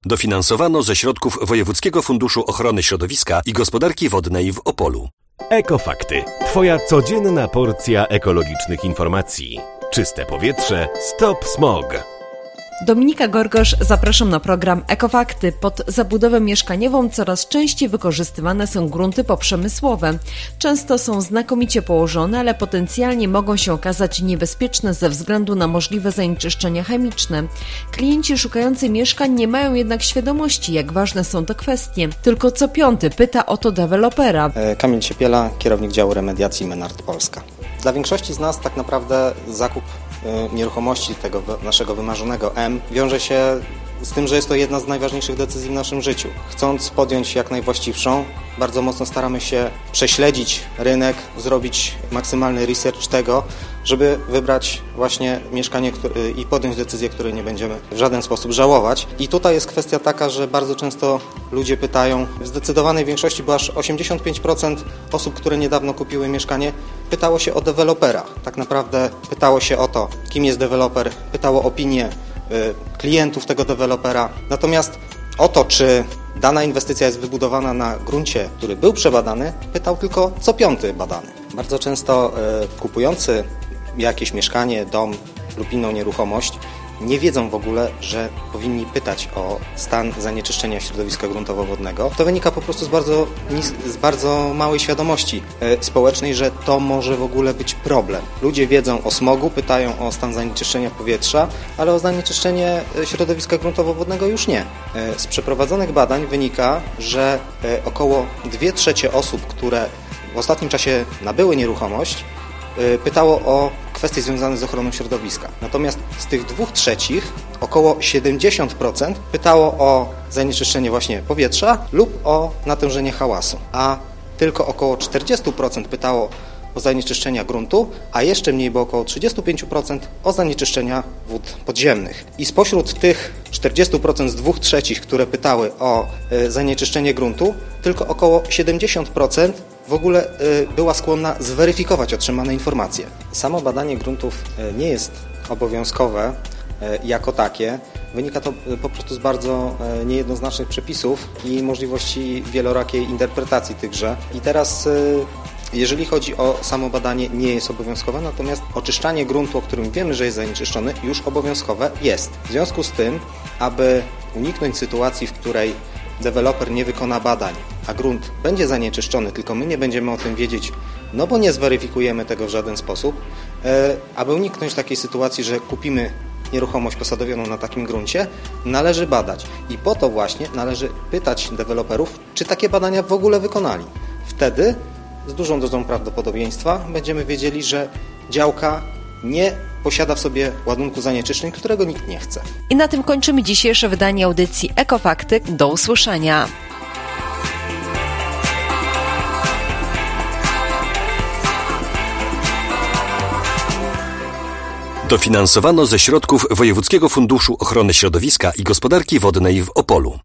Dofinansowano ze środków Wojewódzkiego Funduszu Ochrony Środowiska i Gospodarki Wodnej w Opolu. Ekofakty. Twoja codzienna porcja ekologicznych informacji. Czyste powietrze. Stop smog. Dominika Gorgosz, zapraszam na program Ekofakty. Pod zabudowę mieszkaniową coraz częściej wykorzystywane są grunty poprzemysłowe. Często są znakomicie położone, ale potencjalnie mogą się okazać niebezpieczne ze względu na możliwe zanieczyszczenia chemiczne. Klienci szukający mieszkań nie mają jednak świadomości, jak ważne są te kwestie. Tylko co piąty pyta o to dewelopera. Kamil Siepiela, kierownik działu remediacji Menard Polska. Dla większości z nas tak naprawdę zakup nieruchomości tego naszego wymarzonego M wiąże się z tym, że jest to jedna z najważniejszych decyzji w naszym życiu. Chcąc podjąć jak najwłaściwszą, bardzo mocno staramy się prześledzić rynek, zrobić maksymalny research tego, żeby wybrać właśnie mieszkanie i podjąć decyzję, której nie będziemy w żaden sposób żałować. I tutaj jest kwestia taka, że bardzo często ludzie pytają, w zdecydowanej większości, bo aż 85% osób, które niedawno kupiły mieszkanie, pytało się o dewelopera. Tak naprawdę pytało się o to, kim jest deweloper, pytało opinię klientów tego dewelopera. Natomiast o to, czy dana inwestycja jest wybudowana na gruncie, który był przebadany, pytał tylko co piąty badany. Bardzo często kupujący jakieś mieszkanie, dom lub inną nieruchomość nie wiedzą w ogóle, że powinni pytać o stan zanieczyszczenia środowiska gruntowo-wodnego. To wynika po prostu z bardzo małej świadomości społecznej, że to może w ogóle być problem. Ludzie wiedzą o smogu, pytają o stan zanieczyszczenia powietrza, ale o zanieczyszczenie środowiska gruntowo-wodnego już nie. Z przeprowadzonych badań wynika, że około 2/3 osób, które w ostatnim czasie nabyły nieruchomość, pytało o kwestie związane z ochroną środowiska. Natomiast z tych 2/3 około 70% pytało o zanieczyszczenie właśnie powietrza lub o natężenie hałasu, a tylko około 40% pytało o zanieczyszczenia gruntu, a jeszcze mniej, bo około 35% o zanieczyszczenia wód podziemnych. I spośród tych 40% z 2/3, które pytały o zanieczyszczenie gruntu, tylko około 70% w ogóle była skłonna zweryfikować otrzymane informacje. Samo badanie gruntów nie jest obowiązkowe jako takie. Wynika to po prostu z bardzo niejednoznacznych przepisów i możliwości wielorakiej interpretacji tychże. I teraz jeżeli chodzi o samo badanie, nie jest obowiązkowe, natomiast oczyszczanie gruntu, o którym wiemy, że jest zanieczyszczony, już obowiązkowe jest. W związku z tym, aby uniknąć sytuacji, w której deweloper nie wykona badań, a grunt będzie zanieczyszczony, tylko my nie będziemy o tym wiedzieć, no bo nie zweryfikujemy tego w żaden sposób, aby uniknąć takiej sytuacji, że kupimy nieruchomość posadowioną na takim gruncie, należy badać. I po to właśnie należy pytać deweloperów, czy takie badania w ogóle wykonali. Wtedy z dużą dozą prawdopodobieństwa będziemy wiedzieli, że działka nie posiada w sobie ładunku zanieczyszczeń, którego nikt nie chce. I na tym kończymy dzisiejsze wydanie audycji Ekofakty. Do usłyszenia. Dofinansowano ze środków Wojewódzkiego Funduszu Ochrony Środowiska i Gospodarki Wodnej w Opolu.